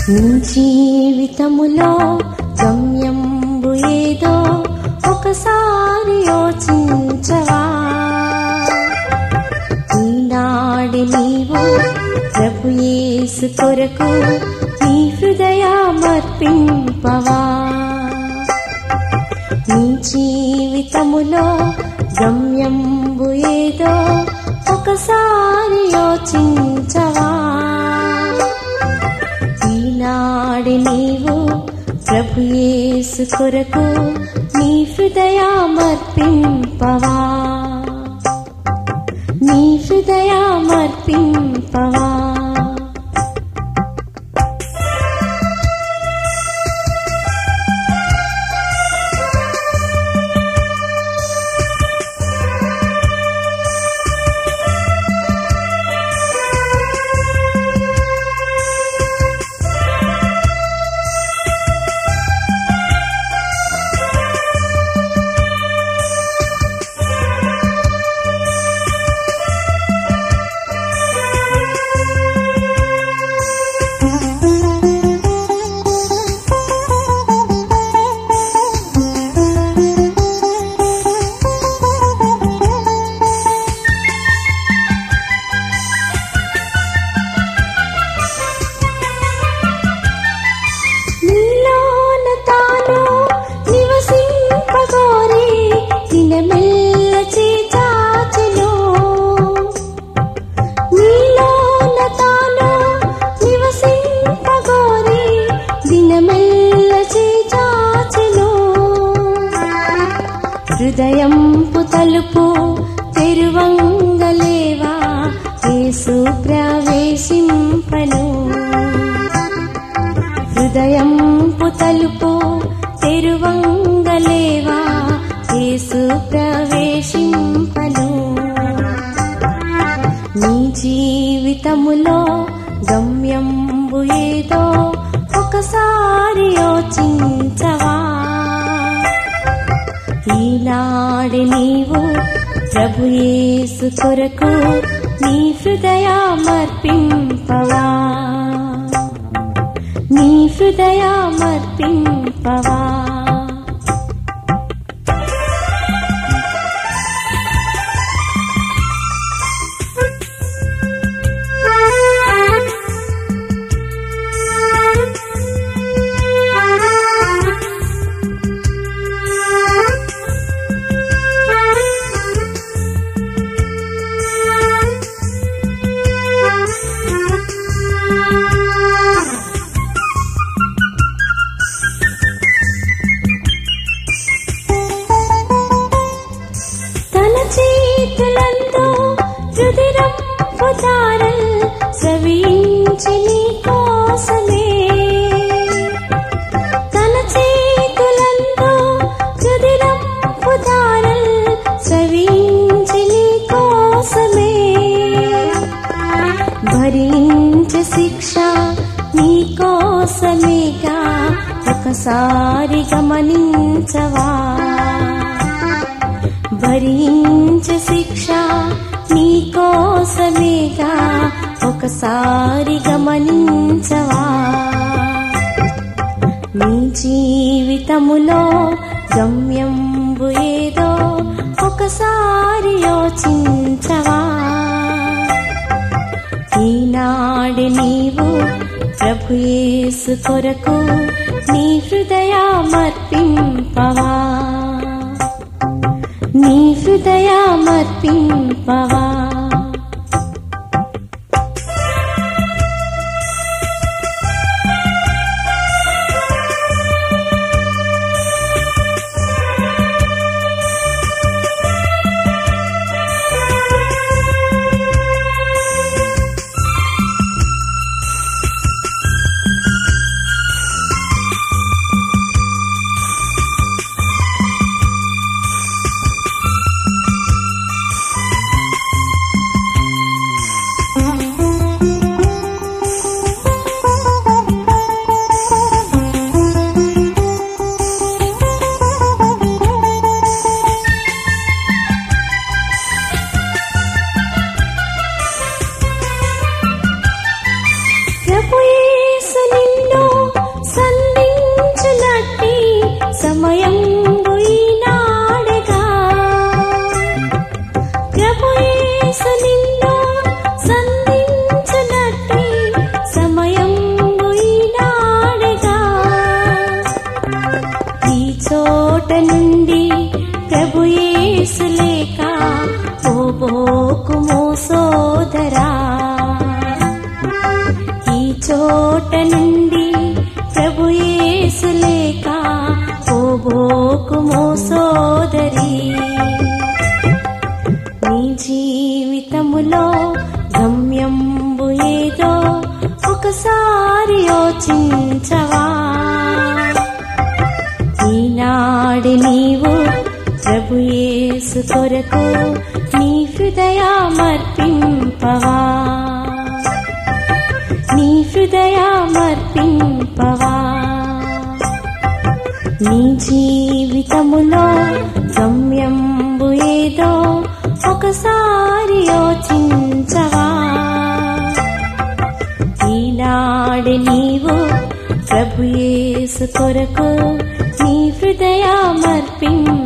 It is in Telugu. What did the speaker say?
నీ జీవితములో గమ్యంబు ఏదో ఒకసారి యోచించవా? ఈనాడు నీవు ప్రభు యేసు కొరకు నీ హృదయమర్పింపవా? నీ జీవితములో గమ్యంబు ఏదో ఒకసారి యోచించవా? ఈనాడు నీవు ప్రభు యేసు కొరకు నీ హృదయమర్పింపవా? నీ హృదయమర్పింపవా? హృదయంపు తలుపు తెరువంగలేవా? యేసు ప్రవేశింపను. హృదయంపు తలుపు తెరువంగలేవా? యేసు ప్రవేశింపను. నీ జీవితములో గమ్యంబు ఏదో ఒకసారి యోచించవా? ఈనాడు నీవు ప్రభు యేసు కొరకు నీ హృదయమర్పింపవా? నీ హృదయమర్పింపవా? స్రవించి నీ కోసమే తన చేతులందు రుధిరపు ధారల్ స్రవించి నీ కోసమే భరించే శిక్ష నీ కోసమేగా ఒకసారి గమనించవా? భరించే శిక్ష నీ కోసమేగా ఒకసారి గమనించవా? నీ జీవితములో గమ్యంబు ఏదో ఒకసారి యోచించవా? ఈనాడు నీవు ప్రభు యేసు కొరకు నీ హృదయమర్పింపవా? నీ హృదయమర్పింపవా? సోదరా, ఈ చోట నుండి ప్రభు యేసు లేక పోబోకుమో సోదరి. నీ జీవితములో గమ్యంబు ఏదో ఒకసారి యోచించవా. ఈనాడు నీవు ప్రభు యేసు కొరకు నీ హృదయమర్పింపవా, నీ హృదయమర్పింపవా. నీ జీవితములో గమ్యంబు ఏదో ఒకసారి యోచించవా. ఈనాడు నీవు ప్రభు యేసు కొరకు నీ హృదయమర్పింపవా.